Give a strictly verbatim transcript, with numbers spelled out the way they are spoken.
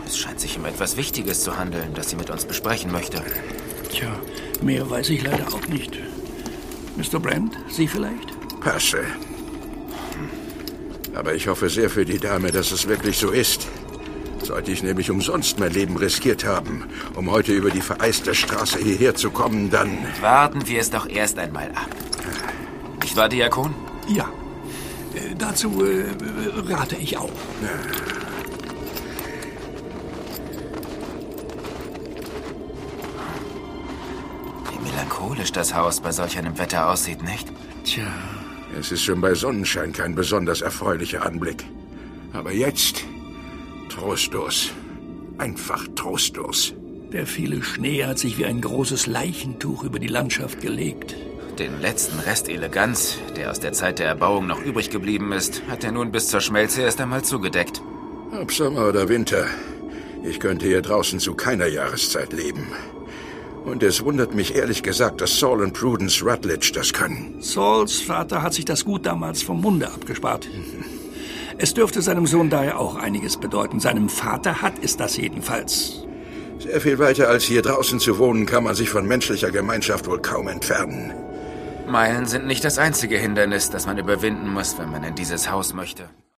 Es scheint sich um etwas Wichtiges zu handeln, das sie mit uns besprechen möchte. Tja, mehr weiß ich leider auch nicht. Mister Brand, Sie vielleicht? Passe. Aber ich hoffe sehr für die Dame, dass es wirklich so ist. Sollte ich nämlich umsonst mein Leben riskiert haben, um heute über die vereiste Straße hierher zu kommen, dann... Warten wir es doch erst einmal ab. Nicht wahr, Diakon? Ja. Äh, dazu äh, rate ich auch. Wie melancholisch das Haus bei solch einem Wetter aussieht, nicht? Tja. Es ist schon bei Sonnenschein kein besonders erfreulicher Anblick. Aber jetzt... trostlos. Einfach trostlos. Der viele Schnee hat sich wie ein großes Leichentuch über die Landschaft gelegt. Den letzten Rest Eleganz, der aus der Zeit der Erbauung noch übrig geblieben ist, hat er nun bis zur Schmelze erst einmal zugedeckt. Ob Sommer oder Winter, ich könnte hier draußen zu keiner Jahreszeit leben. Und es wundert mich ehrlich gesagt, dass Saul und Prudence Rutledge das können. Sauls Vater hat sich das Gut damals vom Munde abgespart. Es dürfte seinem Sohn daher auch einiges bedeuten. Seinem Vater hat es das jedenfalls. Sehr viel weiter als hier draußen zu wohnen, kann man sich von menschlicher Gemeinschaft wohl kaum entfernen. Meilen sind nicht das einzige Hindernis, das man überwinden muss, wenn man in dieses Haus möchte.